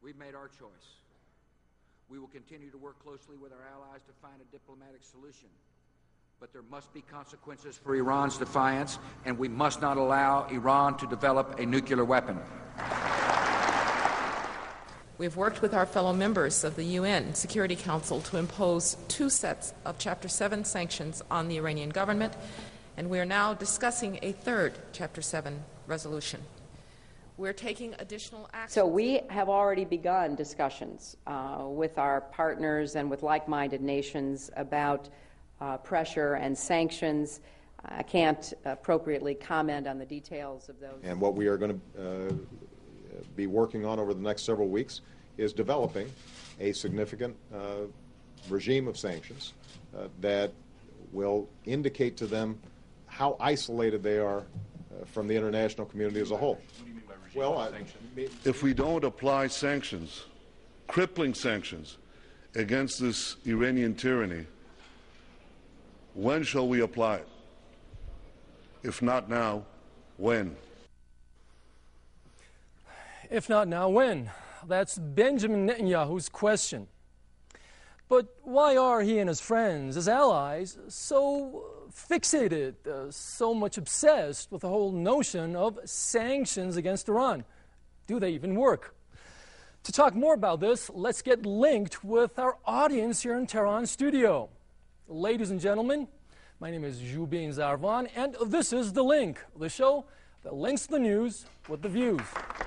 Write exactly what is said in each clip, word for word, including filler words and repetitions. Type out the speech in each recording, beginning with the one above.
We've made our choice. We will continue to work closely with our allies to find a diplomatic solution. But there must be consequences for Iran's defiance, and we must not allow Iran to develop a nuclear weapon. We've worked with our fellow members of the U N Security Council to impose two sets of Chapter seven sanctions on the Iranian government, and we are now discussing a third Chapter seven resolution. We're taking additional action. So we have already begun discussions uh, with our partners and with like-minded nations about uh, pressure and sanctions. I can't appropriately comment on the details of those. And what we are going to uh, be working on over the next several weeks is developing a significant uh, regime of sanctions uh, that will indicate to them how isolated they are uh, from the international community as a whole. Well, I, if we don't apply sanctions, crippling sanctions, against this Iranian tyranny, when shall we apply it? If not now, when? If not now, when? That's Benjamin Netanyahu's question. But why are he and his friends, his allies, so fixated, uh, so much obsessed with the whole notion of sanctions against Iran? Do they even work? To talk more about this, let's get linked with our audience here in Tehran studio. Ladies and gentlemen, my name is Zhubin Zarvan, and this is The Link, the show that links the news with the views.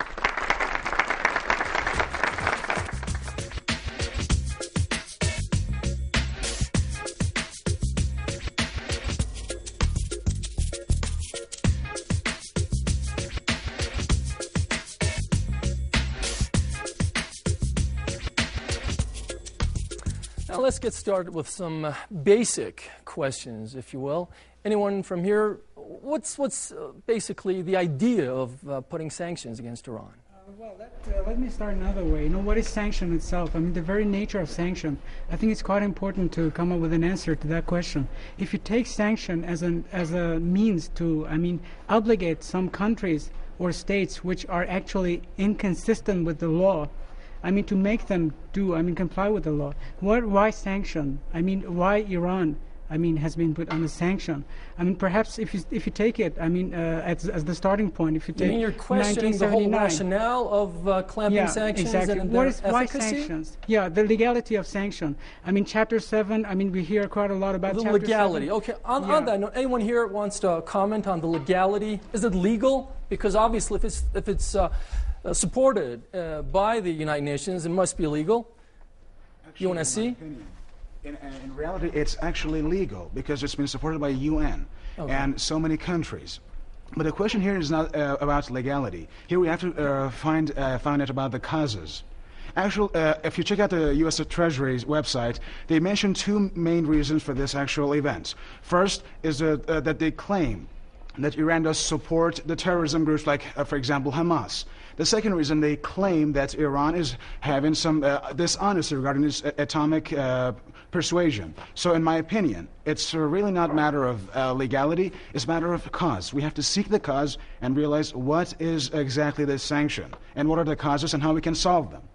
Now let's get started with some uh, basic questions, if you will. Anyone from here, what's, what's uh, basically the idea of uh, putting sanctions against Iran? Uh, well, that, uh, let me start another way. You know, what is sanction itself? I mean, the very nature of sanction. I think it's quite important to come up with an answer to that question. If you take sanction as, an, as a means to, I mean, obligate some countries or states which are actually inconsistent with the law, I mean, to make them do, I mean, comply with the law. What, why sanction? I mean, why Iran, I mean, has been put on a sanction? I mean, perhaps if you, if you take it, I mean, uh, as, as the starting point, if you take you mean you're questioning the whole rationale of uh, clamping yeah, sanctions exactly. and what their is, efficacy? Why sanctions? Yeah, the legality of sanction. I mean, Chapter seven, I mean, we hear quite a lot about the Chapter legality. seven. Okay, on, yeah. on that note, anyone here wants to comment on the legality? Is it legal? Because obviously, if it's, if it's uh, Uh, supported uh, by the United Nations, it must be legal. Actually, U N S C? In, in, in reality, it's actually legal because it's been supported by U N okay. and so many countries. But the question here is not uh, about legality. Here we have to uh, find, uh, find out about the causes. Actually, uh, if you check out the U S Treasury's website, they mention two main reasons for this actual event. First is uh, uh, that they claim that Iran does support the terrorism groups like, uh, for example, Hamas. The second reason, they claim that Iran is having some uh, dishonesty regarding its atomic uh, persuasion. So in my opinion, it's uh, really not a matter of uh, legality, it's a matter of cause. We have to seek the cause and realize what is exactly the sanction, and what are the causes and how we can solve them.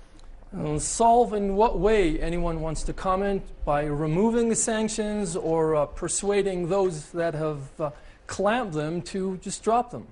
Uh, solve in what way? Anyone wants to comment? By removing the sanctions or uh, persuading those that have uh, clamped them to just drop them?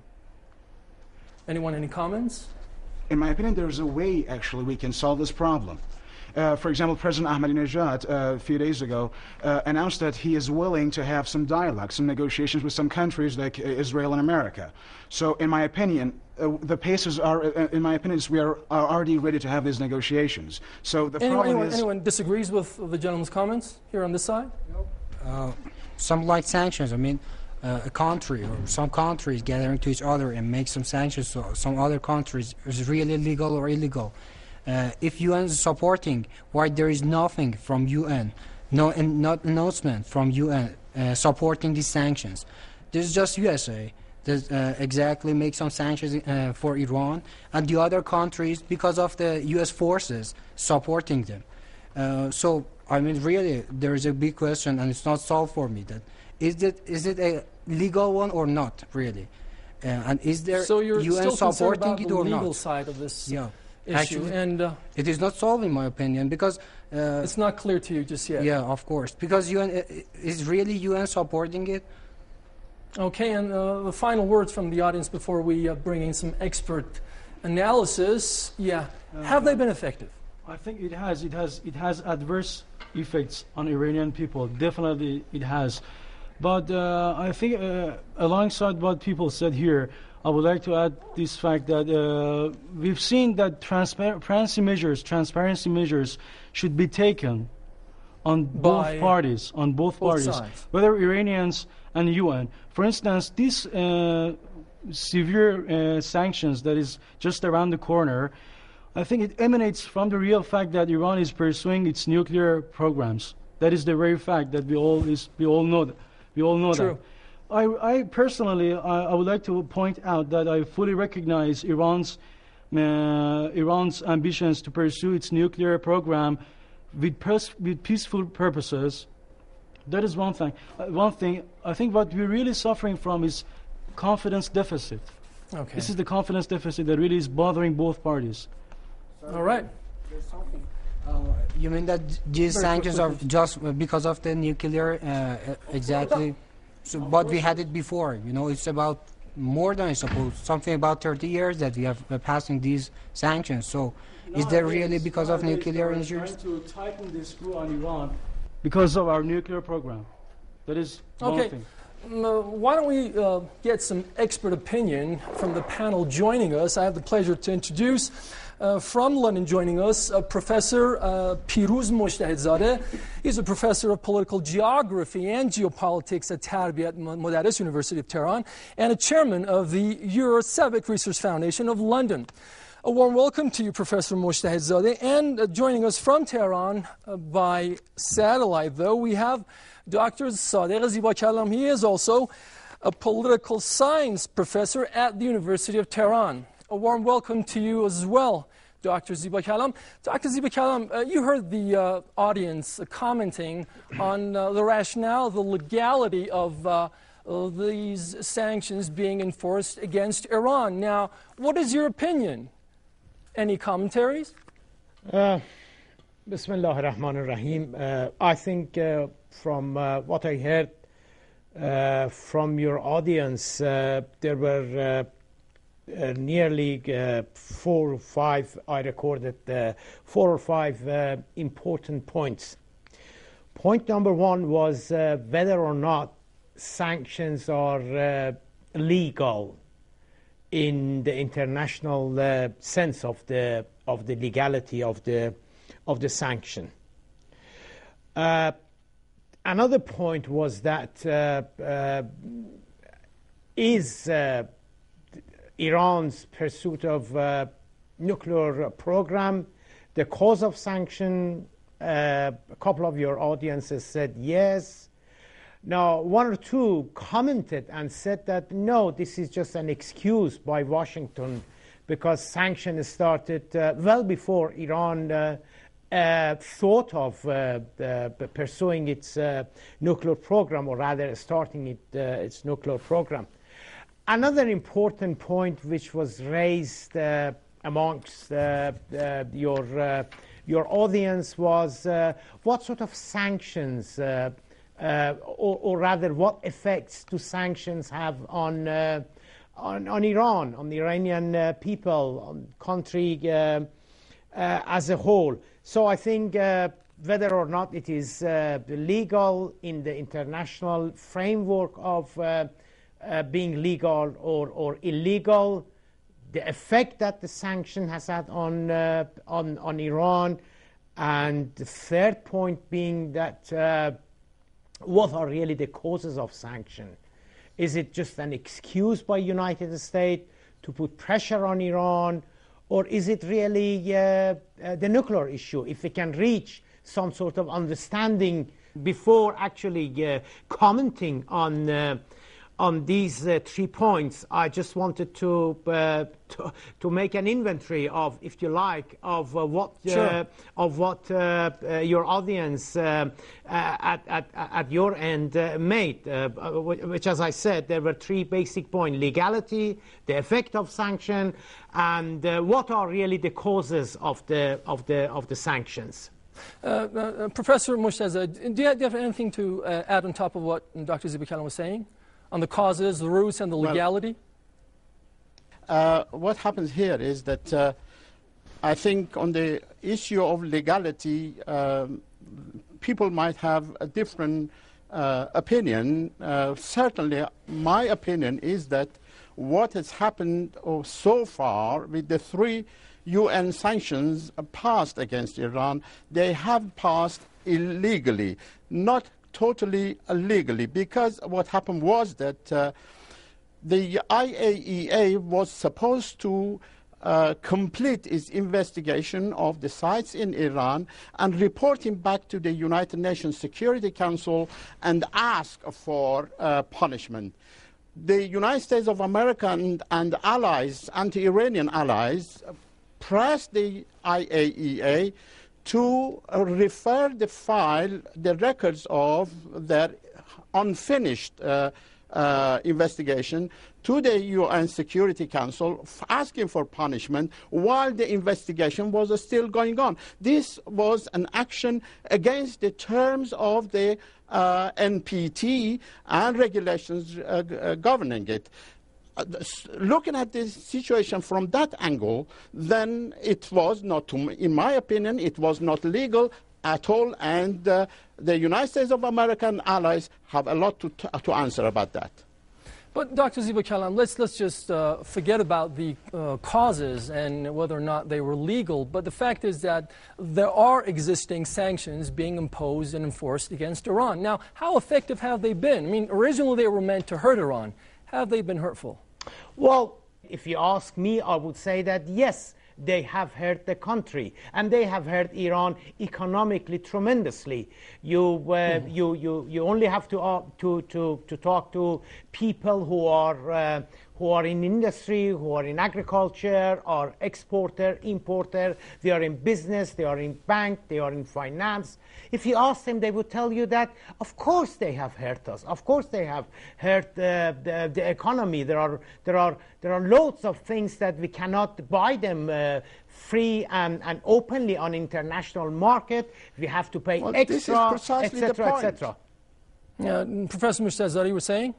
Anyone, any comments? In my opinion, there's a way, actually, we can solve this problem. Uh, for example, President Ahmadinejad, uh, a few days ago, uh, announced that he is willing to have some dialogue, some negotiations with some countries like uh, Israel and America. So, in my opinion, uh, the paces are, uh, in my opinion, we are, are already ready to have these negotiations. So, the anyone, problem anyone, is... Anyone disagrees with the gentleman's comments here on this side? Uh, some like sanctions, I mean, Uh, a country or some countries gathering to each other and make some sanctions so some other countries is really legal or illegal. Uh, if U N is supporting, why there is nothing from U N, no and not announcement from U N uh, supporting these sanctions. This is just U S A that uh, exactly make some sanctions uh, for Iran, and the other countries because of the U S forces supporting them. Uh, so I mean, really, there is a big question, and it's not solved for me. That Is it is it a legal one or not, really? Uh, and is there so you're U N still supporting about it the or legal not? Side of this yeah. issue. Actually, and uh, it is not solved, in my opinion, because uh, it's not clear to you just yet. yeah, of course, because U N uh, is really U N supporting it. Okay, and uh, the final words from the audience before we uh, bring in some expert analysis. Yeah, Uh, have they been effective? I think it has. It has. It has adverse effects on Iranian people. Definitely, it has. But uh, I think, uh, alongside what people said here, I would like to add this fact that uh, we've seen that transparency measures, transparency measures, should be taken on both By parties, on both, both parties, sides. whether Iranians and U N. For instance, these uh, severe uh, sanctions that is just around the corner, I think it emanates from the real fact that Iran is pursuing its nuclear programs. That is the very fact that we all is we all know that. We all know True. that. I, I personally, I, I would like to point out that I fully recognize Iran's uh, Iran's ambitions to pursue its nuclear program with, pers- with peaceful purposes. That is one thing. Uh, one thing. I think what we're really suffering from is confidence deficit. Okay. This is the confidence deficit that really is bothering both parties. All right. Uh, you mean that these Very sanctions are quickly. just because of the nuclear, uh, exactly? So, but we had it before. You know, it's about more than I suppose something about thirty years that we have uh, passing these sanctions. So, is there really because of nuclear injuries? Trying to tighten the screw on Iran because of our nuclear program. That is one Okay. thing. Um, uh, why don't we uh, get some expert opinion from the panel joining us? I have the pleasure to introduce uh, from London joining us uh, Professor uh, Piruz Mojtahedzadeh. He's a professor of political geography and geopolitics at Tarbiyat Modares University of Tehran and a chairman of the Euro-Civic Research Foundation of London. A warm welcome to you, Professor Mojtahedzadeh. And uh, joining us from Tehran uh, by satellite, though, we have Doctor Sadegh Zibakalam. He is also a political science professor at the University of Tehran. A warm welcome to you as well, Doctor Zibakalam. Doctor Zibakalam, uh, you heard the uh, audience uh, commenting on uh, the rationale, the legality of uh, uh, these sanctions being enforced against Iran. Now, what is your opinion? Any commentaries? Uh, Bismillah ar-Rahman ar-Rahim. Uh, I think uh, from uh, what I heard uh, from your audience, uh, there were uh, uh, nearly uh, four or five, I recorded uh, four or five uh, important points. Point number one was uh, whether or not sanctions are uh, legal in the international uh, sense of the of the legality of the of the sanction. Uh, another point was that uh, uh, is uh, Iran's pursuit of uh, nuclear program the cause of sanction? Uh, a couple of your audiences said yes. Now, one or two commented and said that, no, this is just an excuse by Washington because sanctions started uh, well before Iran uh, uh, thought of uh, uh, pursuing its uh, nuclear program, or rather starting it, uh, its nuclear program. Another important point which was raised uh, amongst uh, uh, your, uh, your audience was uh, what sort of sanctions uh, Uh, or, or rather, what effects do sanctions have on uh, on, on Iran, on the Iranian uh, people, on the country uh, uh, as a whole? So I think uh, whether or not it is uh, legal in the international framework of uh, uh, being legal or, or illegal, the effect that the sanction has had on uh, on on Iran, and the third point being that. Uh, What are really the causes of sanction? Is it just an excuse by United States to put pressure on Iran, or is it really uh, uh, the nuclear issue? If we can reach some sort of understanding before actually uh, commenting on uh, on these uh, three points, I just wanted to, uh, to to make an inventory of, if you like, of uh, what uh, Sure. of what uh, uh, your audience uh, uh, at, at at your end uh, made. Uh, which, as I said, there were three basic points: legality, the effect of sanction, and uh, what are really the causes of the of the of the sanctions. Uh, uh, Professor Morteza, do you, have, do you have anything to uh, add on top of what Doctor Ziba Kalem was saying on the causes, the roots, and the legality? Well, uh, what happens here is that uh, I think on the issue of legality, um, people might have a different uh, opinion. Uh, certainly, my opinion is that what has happened oh, so far with the three U N sanctions passed against Iran, they have passed illegally, not totally illegally, because what happened was that uh, the I A E A was supposed to uh, complete its investigation of the sites in Iran and reporting back to the United Nations Security Council and ask for uh, punishment. The United States of America and, and allies, anti-Iranian allies, pressed the I A E A to uh, refer the file, the records of their unfinished uh, uh, investigation to the U N Security Council, f asking for punishment while the investigation was uh, still going on. This was an action against the terms of the uh, N P T and regulations uh, uh, governing it. Uh, looking at the situation from that angle, then it was not, to, in my opinion, it was not legal at all, and uh, the United States of America and allies have a lot to, t to answer about that. But Doctor Ziba Kalem, let's, let's just uh, forget about the uh, causes and whether or not they were legal, but the fact is that there are existing sanctions being imposed and enforced against Iran. Now, how effective have they been? I mean, originally they were meant to hurt Iran. Have they been hurtful? Well, if you ask me, I would say that yes, they have hurt the country, and they have hurt Iran economically tremendously. You, uh, mm. you, you, you only have to, uh, to, to, to talk to people who are, uh, who are in industry, who are in agriculture, or exporter, importer. They are in business, they are in bank, they are in finance. If you ask them, they would tell you that, of course they have hurt us. Of course they have hurt uh, the, the economy. There are, there, are, there are loads of things that we cannot buy them uh, free and, and openly on international market. We have to pay well, extra, et cetera, et cetera. Yeah, Professor Morteza, you were saying?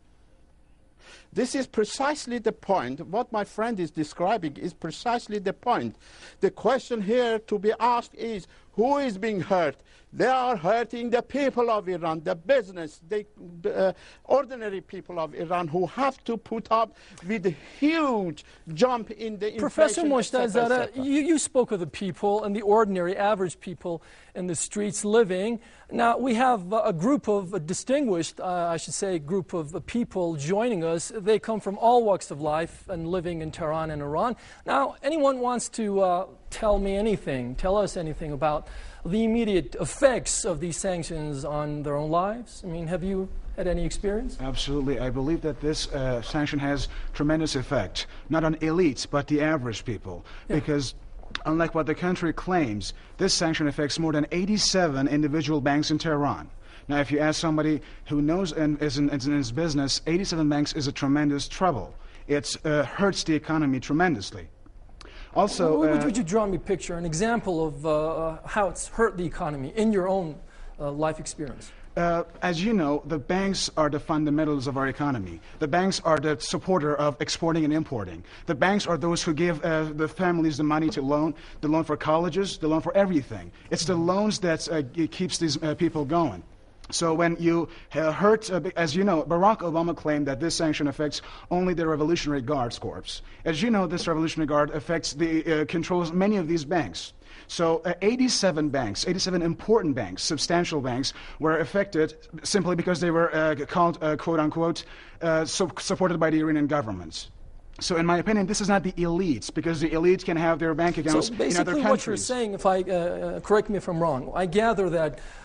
This is precisely the point. What my friend is describing is precisely the point. The question here to be asked is, who is being hurt? They are hurting the people of Iran, the business, the uh, ordinary people of Iran who have to put up with a huge jump in the Professor inflation. Professor Morteza, you, you spoke of the people and the ordinary, average people in the streets living. Now, we have a group of a distinguished, uh, I should say, group of people joining us. They come from all walks of life and living in Tehran and Iran. Now, anyone wants to uh, tell me anything, tell us anything about the immediate effects of these sanctions on their own lives? I mean, have you had any experience? Absolutely. I believe that this uh, sanction has tremendous effect, not on elites, but the average people. Yeah. Because unlike what the country claims, this sanction affects more than eighty-seven individual banks in Tehran. Now, if you ask somebody who knows and is in, is in his business, eighty-seven banks is a tremendous trouble. It uh, hurts the economy tremendously. Also, would, uh, would you draw me a picture, an example of uh, how it's hurt the economy in your own uh, life experience? Uh, as you know, the banks are the fundamentals of our economy. The banks are the supporter of exporting and importing. The banks are those who give uh, the families the money to loan, the loan for colleges, the loan for everything. It's the loans that uh, keeps these uh, people going. So when you uh, hurt, uh, as you know, Barack Obama claimed that this sanction affects only the Revolutionary Guards Corps. As you know, this Revolutionary Guard affects the, uh, controls many of these banks. So uh, eighty-seven banks, eighty-seven important banks, substantial banks, were affected simply because they were uh, called, uh, quote unquote, uh, so supported by the Iranian government. So in my opinion, this is not the elites, because the elites can have their bank accounts so in other countries. basically what you're saying, if I, uh, correct me if I'm wrong, I gather that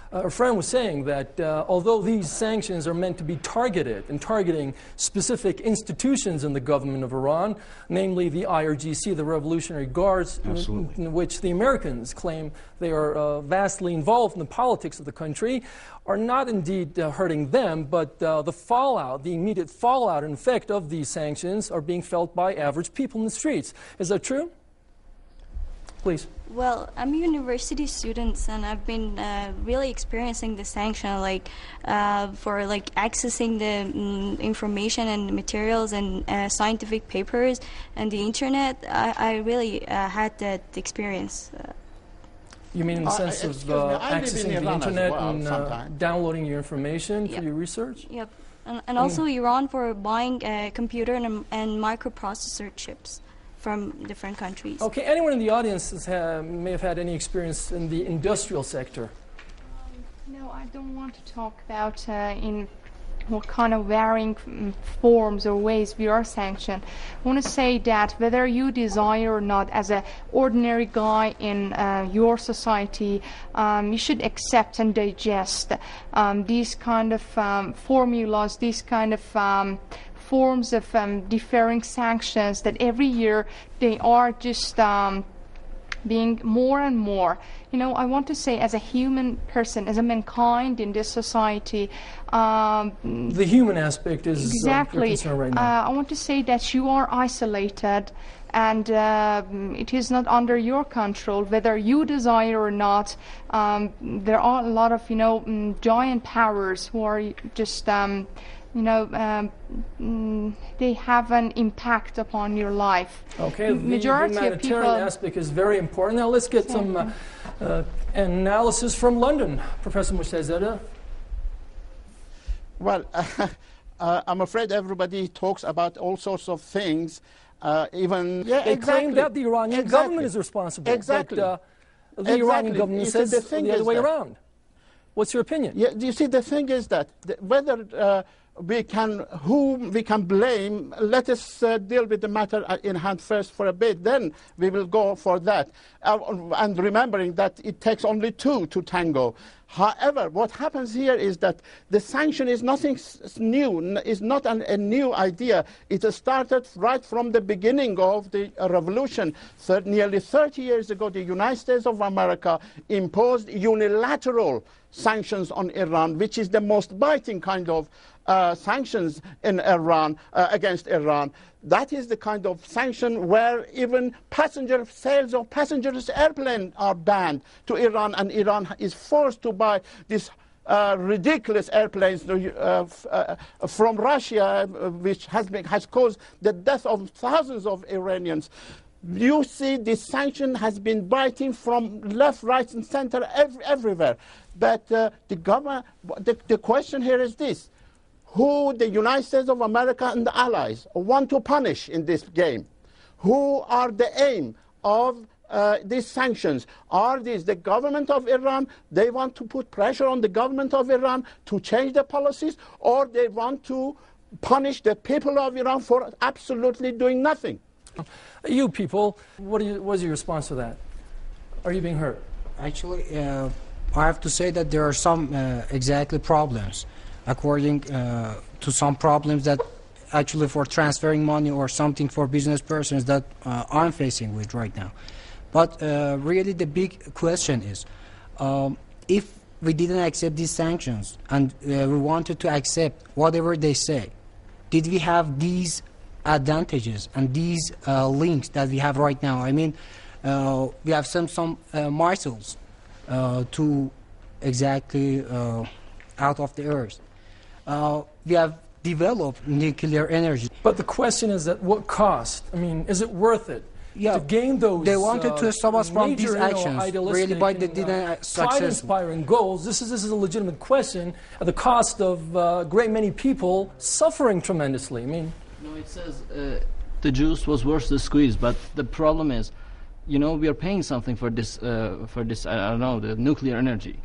Uh, a friend was saying that uh, although these sanctions are meant to be targeted and targeting specific institutions in the government of Iran, namely the I R G C, the Revolutionary Guards, in, in which the Americans claim they are uh, vastly involved in the politics of the country, are not indeed uh, hurting them, but uh, the fallout, the immediate fallout and effect of these sanctions are being felt by average people in the streets. Is that true? Please. Well, I'm a university student, and I've been uh, really experiencing the sanction, like uh, for like accessing the mm, information and materials and uh, scientific papers and the internet. I, I really uh, had that experience. Uh, You mean in the sense uh, of uh, accessing the internet well, and uh, downloading your information Yep. for your research? Yep, and, and also mm. Iran for buying uh, computer and, and microprocessor chips from different countries. Okay, anyone in the audience has ha may have had any experience in the industrial sector? Um, no, I don't want to talk about uh, in what kind of varying um, forms or ways we are sanctioned. I want to say that whether you desire or not, as an ordinary guy in uh, your society, um, you should accept and digest um, these kind of um, formulas, these kind of um, forms of um, deferring sanctions that every year they are just um, being more and more. You know, I want to say, as a human person, as a mankind in this society, um, the human aspect is exactly. Uh, your concern right now. Uh, I want to say that you are isolated, and uh, it is not under your control whether you desire or not. Um, there are a lot of, you know, mm, giant powers who are just. Um, You know, um, mm, they have an impact upon your life. Okay, the majority humanitarian of people aspect is very important. Now let's get some uh, uh, analysis from London. Professor Mostazadeh. Well, uh, uh, I'm afraid everybody talks about all sorts of things. Uh, even yeah, they exactly. claim that the Iranian exactly. government is responsible. Exactly. But, uh, the exactly. Iranian government you says see, the, the, thing the other way that, around. What's your opinion? Yeah, you see, the thing is that the, whether uh, we can, whom we can blame, let us uh, deal with the matter in hand first for a bit, then we will go for that. Uh, and remembering that it takes only two to tango. However, what happens here is that the sanction is nothing new, is not an, a new idea. It started right from the beginning of the revolution. Thir nearly thirty years ago, the United States of America imposed unilateral sanctions on Iran, which is the most biting kind of uh, sanctions in Iran, uh, against Iran. That is the kind of sanction where even passenger sales of passengers airplanes are banned to Iran, and Iran is forced to buy these uh, ridiculous airplanes uh, uh, from Russia, uh, which has, been, has caused the death of thousands of Iranians. You see, this sanction has been biting from left, right, and center every, everywhere. But uh, the government, the, the question here is this. Who the United States of America and the allies want to punish in this game? Who are the aim of uh, these sanctions? Are these the government of Iran? They want to put pressure on the government of Iran to change the policies, or they want to punish the people of Iran for absolutely doing nothing? You people, what, you, what is your response to that? Are you being hurt? Actually, uh, I have to say that there are some uh, exactly problems. According uh, to some problems that actually for transferring money or something for business persons that uh, I'm facing with right now. But uh, really the big question is, um, if we didn't accept these sanctions and uh, we wanted to accept whatever they say, did we have these advantages and these uh, links that we have right now? I mean, uh, we have some, some uh, missiles uh, to exactly uh, out of the earth. Uh, we have developed nuclear energy. But the question is at what cost? I mean, is it worth it yeah, to gain those They wanted uh, to stop us from major, these actions, you know, really, but they didn't uh, uh, successful. pride-inspiring goals. This is, this is a legitimate question at the cost of uh, a great many people suffering tremendously. I mean, no, it says uh, the juice was worth the squeeze, but the problem is, you know, we are paying something for this, uh, for this, I don't know, the nuclear energy.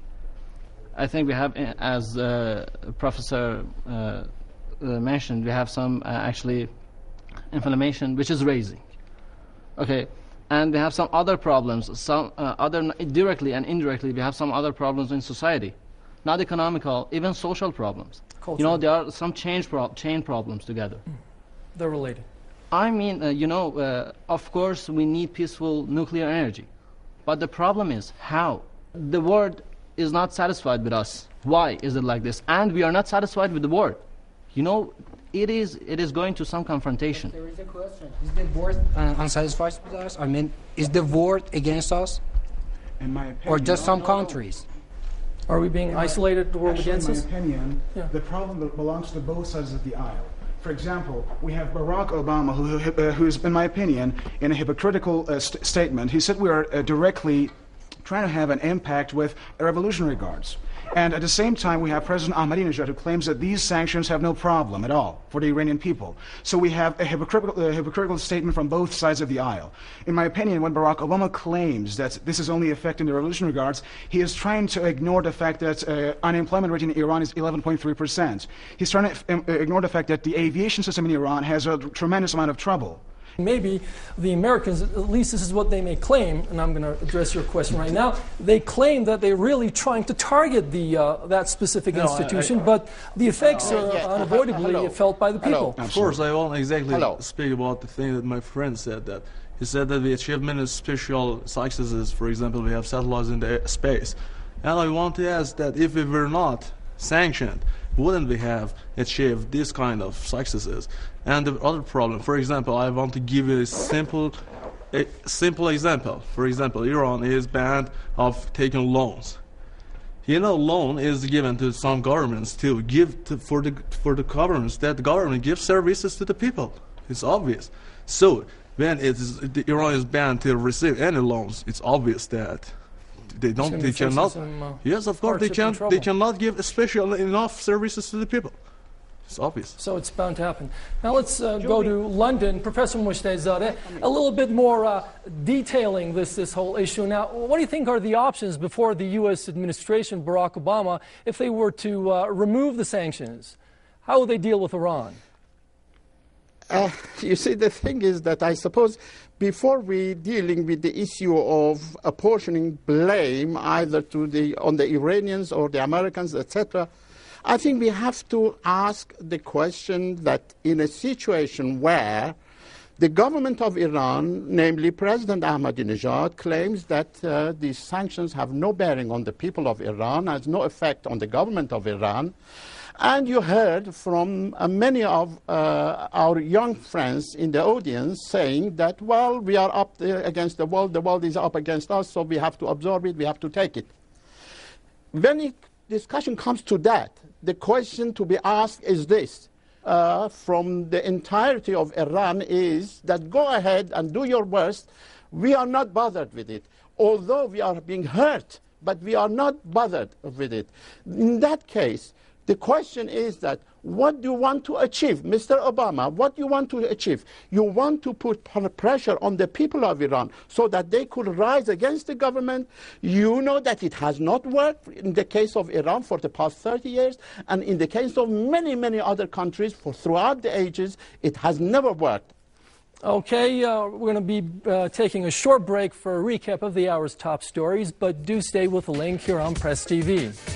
I think we have, as uh, Professor uh, uh, mentioned, we have some uh, actually inflammation which is raising. Okay, and we have some other problems. Some uh, other directly and indirectly, we have some other problems in society. not economical, even social problems. Cultural. You know, there are some change pro chain problems together. They're related. I mean, uh, you know, uh, of course we need peaceful nuclear energy. But the problem is how? The world is not satisfied with us. Why is it like this? And we are not satisfied with the world. You know, it is, it is going to some confrontation. There is a question. Is the world uh, unsatisfied with us? I mean, is the world against us? In my opinion, or just some no, no, no. countries? Are we being isolated, the world Actually, against us? in my opinion, Yeah. the problem that belongs to both sides of the aisle. For example, we have Barack Obama, who, who, uh, who's, in my opinion, in a hypocritical uh, st statement. He said we are uh, directly trying to have an impact with Revolutionary Guards. And at the same time, we have President Ahmadinejad, who claims that these sanctions have no problem at all for the Iranian people. So we have a hypocritical, a hypocritical statement from both sides of the aisle. In my opinion, when Barack Obama claims that this is only affecting the Revolutionary Guards, he is trying to ignore the fact that uh, unemployment rate in Iran is eleven point three percent. He's trying to uh, ignore the fact that the aviation system in Iran has a tremendous amount of trouble. Maybe the Americans, at least this is what they may claim, and I'm going to address your question right now, they claim that they're really trying to target the, uh, that specific No, institution, I, I, but the effects uh, are yeah, unavoidably hello. felt by the people. Hello. Of course, I won't exactly hello. speak about the thing that my friend said. That he said that we achieved many special successes. For example, we have satellites in the space. And I want to ask that if we were not sanctioned, wouldn't we have achieved this kind of successes? And the other problem, for example, I want to give you a simple, a simple example. For example, Iran is banned of taking loans. You know, loan is given to some governments to give to, for the for the governments that the government gives services to the people. It's obvious. So when it is, the Iran is banned to receive any loans, it's obvious that they don't, they cannot. Some, uh, yes, of course, they can. They cannot give special enough services to the people. It's obvious. So it's bound to happen. Now let's uh, go to London. Professor Mushtahzadeh, a little bit more uh, detailing this, this whole issue. Now, what do you think are the options before the U S administration, Barack Obama, if they were to uh, remove the sanctions? How will they deal with Iran? Uh, you see, the thing is that I suppose before we dealing with the issue of apportioning blame either to the, on the Iranians or the Americans, et cetera, I think we have to ask the question that in a situation where the government of Iran, namely President Ahmadinejad, claims that uh, these sanctions have no bearing on the people of Iran, has no effect on the government of Iran, and you heard from uh, many of uh, our young friends in the audience saying that, well, we are up against the world, the world is up against us, so we have to absorb it, we have to take it. When it, discussion comes to that, the question to be asked is this, uh, from the entirety of Iran is that go ahead and do your worst, we are not bothered with it. Although we are being hurt, but we are not bothered with it. In that case, the question is that what do you want to achieve? Mister Obama, what do you want to achieve? You want to put pressure on the people of Iran so that they could rise against the government. You know that it has not worked in the case of Iran for the past thirty years, and in the case of many, many other countries for throughout the ages, it has never worked. Okay, uh, we're going to be uh, taking a short break for a recap of the hour's top stories, but do stay with the link here on Press T V.